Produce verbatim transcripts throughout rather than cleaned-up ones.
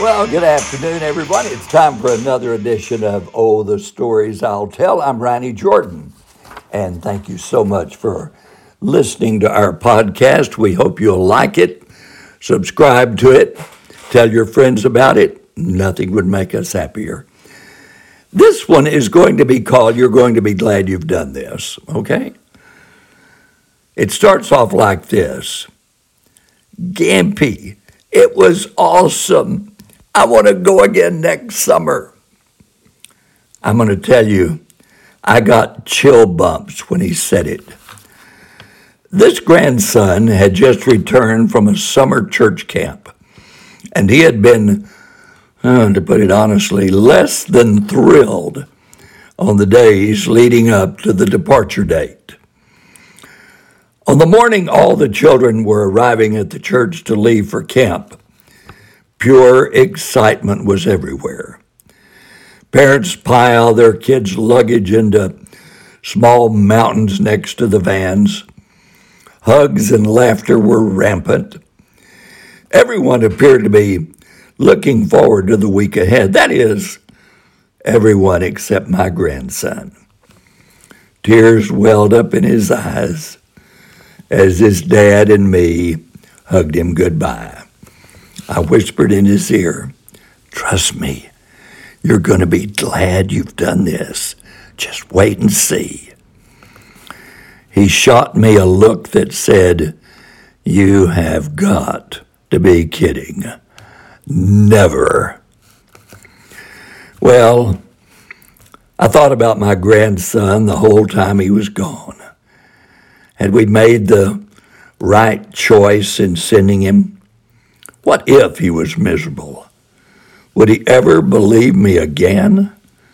Well, good afternoon, everyone. It's time for another edition of Oh, the Stories I'll Tell. I'm Ronnie Jordan, and thank you so much for listening to our podcast. We hope you'll like it, subscribe to it, tell your friends about it. Nothing would make us happier. This one is going to be called You're Going to Be Glad You've Done This, okay? It starts off like this. Gampy, it was awesome. I want to go again next summer. I'm going to tell you, I got chill bumps when he said it. This grandson had just returned from a summer church camp, and he had been, uh, to put it honestly, less than thrilled on the days leading up to the departure date. On the morning all the children were arriving at the church to leave for camp, pure excitement was everywhere. Parents pile their kids' luggage into small mountains next to the vans. Hugs and laughter were rampant. Everyone appeared to be looking forward to the week ahead. That is, everyone except my grandson. Tears welled up in his eyes as his dad and me hugged him goodbye. I whispered in his ear, "Trust me, you're going to be glad you've done this. Just wait and see." He shot me a look that said, "You have got to be kidding. Never." Well, I thought about my grandson the whole time he was gone. Had we made the right choice in sending him? What if he was miserable? Would he ever believe me again?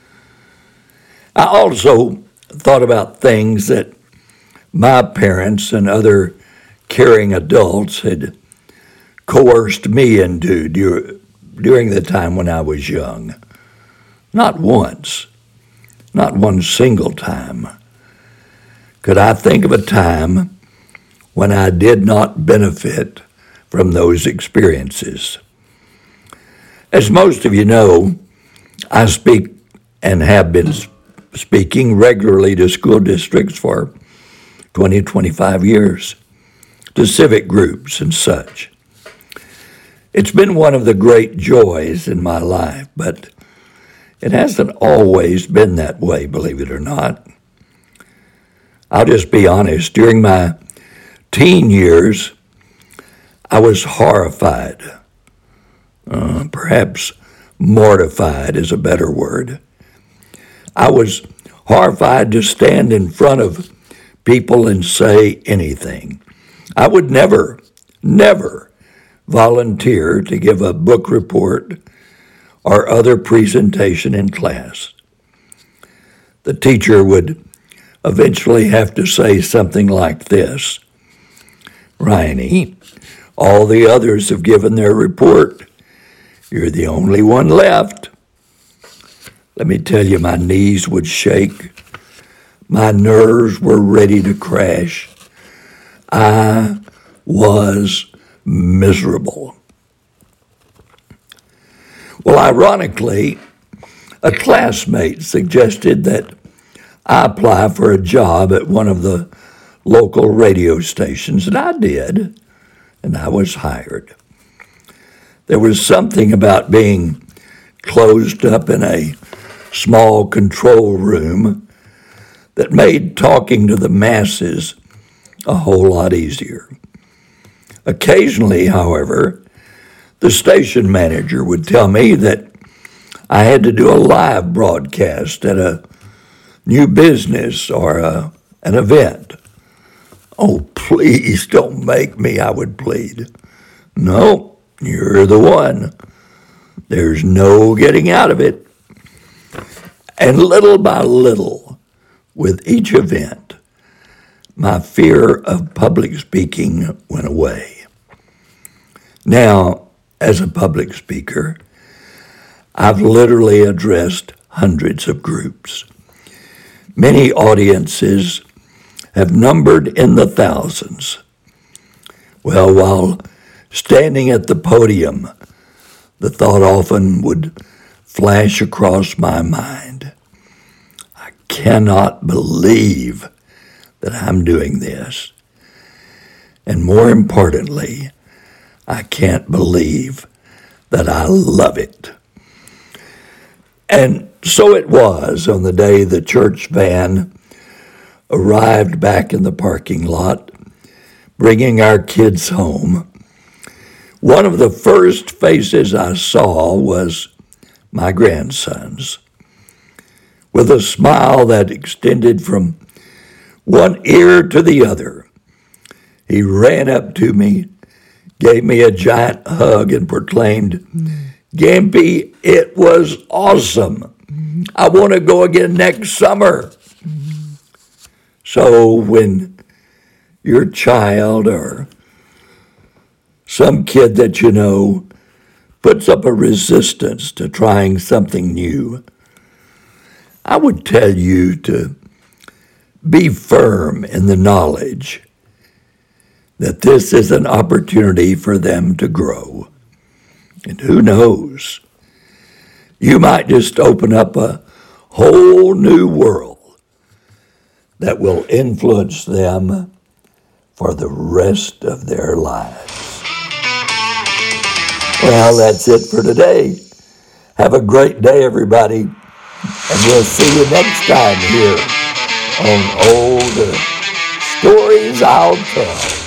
I also thought about things that my parents and other caring adults had coerced me into during the time when I was young. Not once, not one single time, could I think of a time when I did not benefit from those experiences. As most of you know, I speak and have been speaking regularly to school districts for twenty, twenty-five years, to civic groups and such. It's been one of the great joys in my life, but it hasn't always been that way, believe it or not. I'll just be honest, during my teen years, I was horrified, uh, perhaps mortified is a better word. I was horrified to stand in front of people and say anything. I would never, never volunteer to give a book report or other presentation in class. The teacher would eventually have to say something like this: "Riney, all the others have given their report. You're the only one left." Let me tell you, my knees would shake. My nerves were ready to crash. I was miserable. Well, ironically, a classmate suggested that I apply for a job at one of the local radio stations, and I did, and I was hired. There was something about being closed up in a small control room that made talking to the masses a whole lot easier. Occasionally, however, the station manager would tell me that I had to do a live broadcast at a new business or a, an event. "Oh, please don't make me," I would plead. "No, you're the one. There's no getting out of it." And little by little, with each event, my fear of public speaking went away. Now, as a public speaker, I've literally addressed hundreds of groups. Many audiences have numbered in the thousands. Well, while standing at the podium, the thought often would flash across my mind, I cannot believe that I'm doing this. And more importantly, I can't believe that I love it. And so it was on the day the church van arrived back in the parking lot, bringing our kids home. One of the first faces I saw was my grandson's. With a smile that extended from one ear to the other, he ran up to me, gave me a giant hug, and proclaimed, "Gampy, it was awesome. I want to go again next summer." So when your child or some kid that you know puts up a resistance to trying something new, I would tell you to be firm in the knowledge that this is an opportunity for them to grow. And who knows, you might just open up a whole new world that will influence them for the rest of their lives. Well, that's it for today. Have a great day, everybody, and we'll see you next time here on Old Stories I'll Tell.